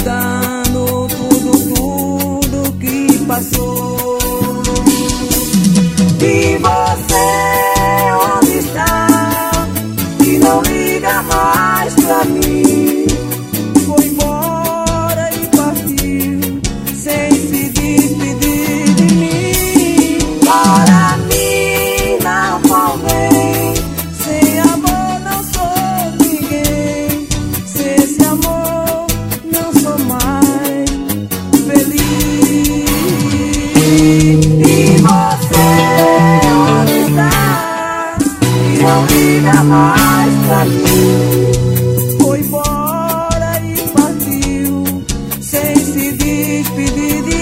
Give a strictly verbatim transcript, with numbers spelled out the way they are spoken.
recordando tudo, tudo que passou. E você, onde está? Que não liga mais pra mim. Foi embora e partiu sem se despedir de mim. Para mim não convém, sem amor não sou ninguém. Sem esse amor não sou mais feliz. E você, onde está? Que não liga mais pra mim. Foi embora e partiu sem se despedir de